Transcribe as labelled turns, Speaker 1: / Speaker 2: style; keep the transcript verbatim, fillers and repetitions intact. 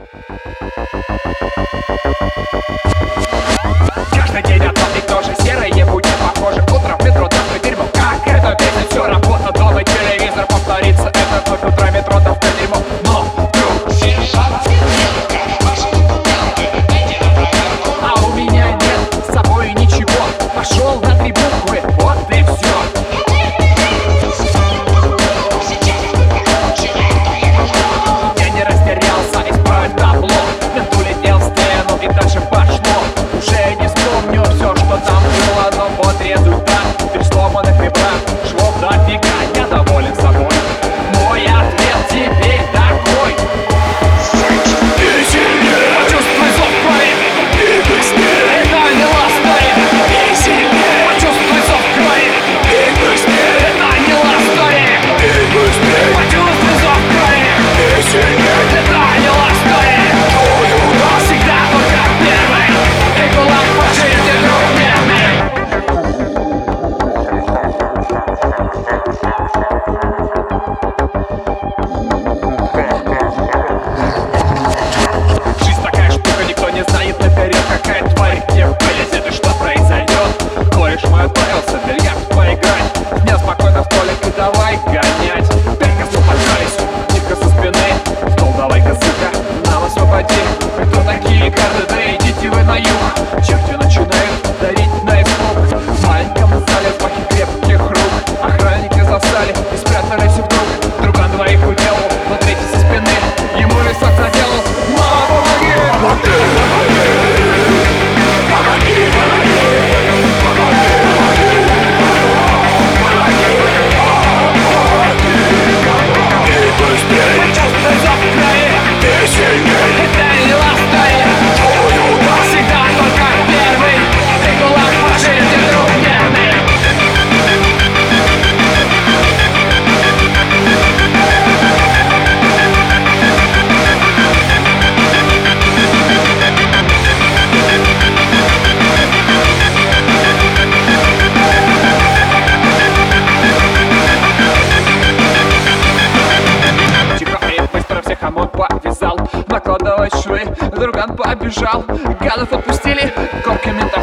Speaker 1: Каждый день одно и то же, серые будни похожи. Утром в метро такое дерьмо, как это бесит. Все, работа, дома, телевизор, повторится это вновь. Утро метро, такое дерьмо. Но вдруг а у меня нет с собой ничего. Пошел на три буквы, вот и все. Я не растерялся, исправить табло. Мент улетел в стену и дальше пошло. Уже не вспомню все, что там было, но вот результат. Без сломанных ребрат, швов дофига, я доволен собой. Мой ответ теперь такой: и сильнее, почувствуй зов крови, и быстрее, это не ластой. И сильнее, почувствуй зов крови, и быстрее, это не ластой. И быстрее, почувствуй зов крови, и сильнее, это не ластой. Всегда только первый, и кулак по жизни друг верный. Жизнь такая штука, никто не знает наперед, какая тварь где вылезет и что произойдет. Кореш мой отправился в бильярд поиграть. Мне спокойно в столик и давай гонять. Пять косу поджались, тихо со спины. Стол давай-ка, сука, нам освободи. Кто такие карты, да идите вы на юг. Черти начинают дарить на испуг. В маленьком зале взмахи крепких рук. Охранники застали и спрятались вдруг. Друган двоих увел, но третий со спины. Ему висок заделал. Мама, помоги! Помоги! Помоги! Почувствуй зов крови, ты сильней, это не ластой. Всегда только первый, ты кулак по жизни друг верный. Тихо и быстро всех омон повязал, накладывай швы, друган побежал. Гадов отпустили, корки мента